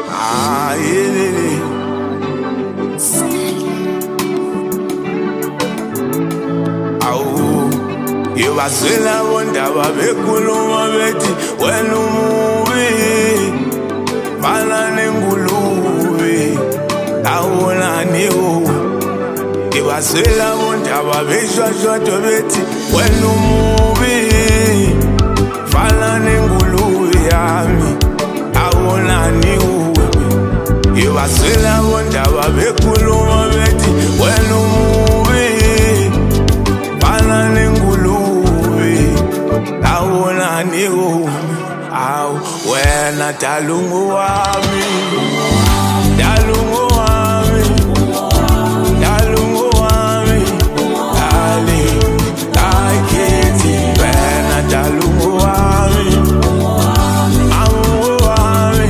Yebazela bondaba bekhuluma bethi wena umubi fana nengulube awolani ho. Yebazela bondaba beshwashwato bethi wena umubi fana nengulube yami awolani ho. Yebazela bondaba bekhuluma bethi wena umubi fana nengulube awolani ho. Aw wena dalungu wami, dalungu wami, dalungu wami, dali kaiketi wena dalungu wami, amu wami,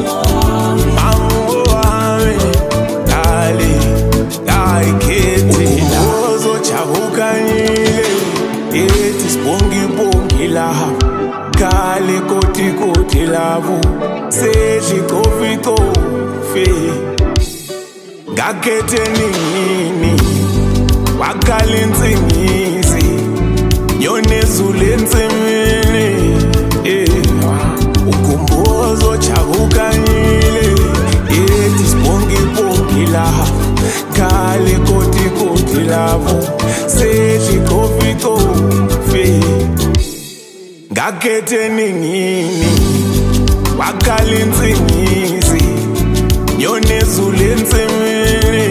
dali kaiketi ozo chabukanyile eti spongi bongi laha kale koti koti lavu seji kofi kofi ngakhethe nini wakale ntsingisi nyonezulu entsimini ukumbozo chabukanyile eti spongi bongi laha kale koti koti lavu seji kofi kofi ngakhethe nini wakale ntsingisi nyonezulu entsimini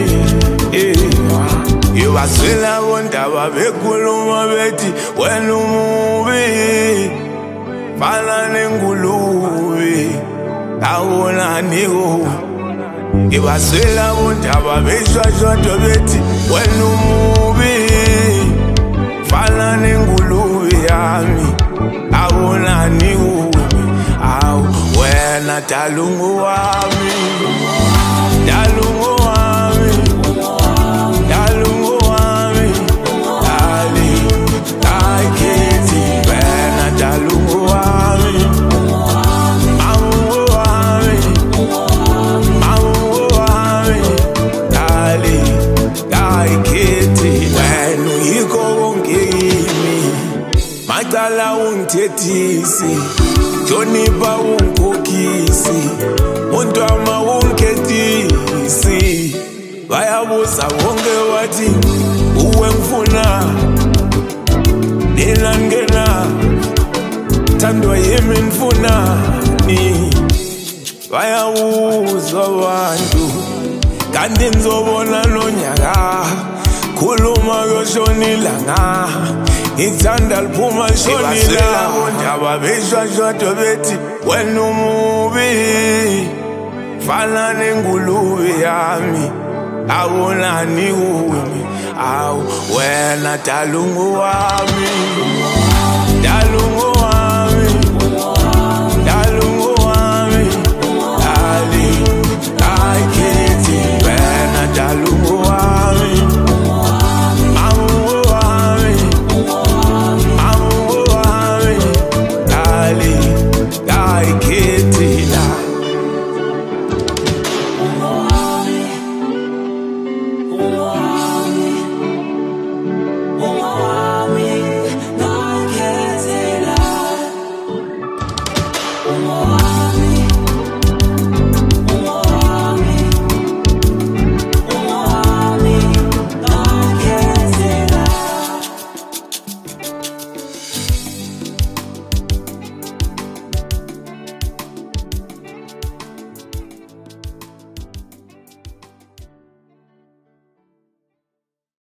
yebazela bondaba bekhuluma bethi wena umubi fana nengulube awolani ho. Yebazela bondaba beshwashwato bethi wena umubi fana nengulube yami awolani ho. Aw wena dalungu wami, dalungu wami, dalungu wami, dali kaiketi wena dalungu wami, amu wami, dali kaiketi wena yiko wongimi macala ungithethisi Joniba unkokisi Montwama unketisi bayabuza wonke wathi uwe ngifuna nina ngena thandwa yimi ngifunani. Bayabuzwa abantu kanti ngizobona nonyaka khuluma yoshonilanga ngithanda liphuma shonila bondaba beshwashwato bethi wena umubi fana nengulube yami awolani ho. Aw wena dalungu wami, dalungu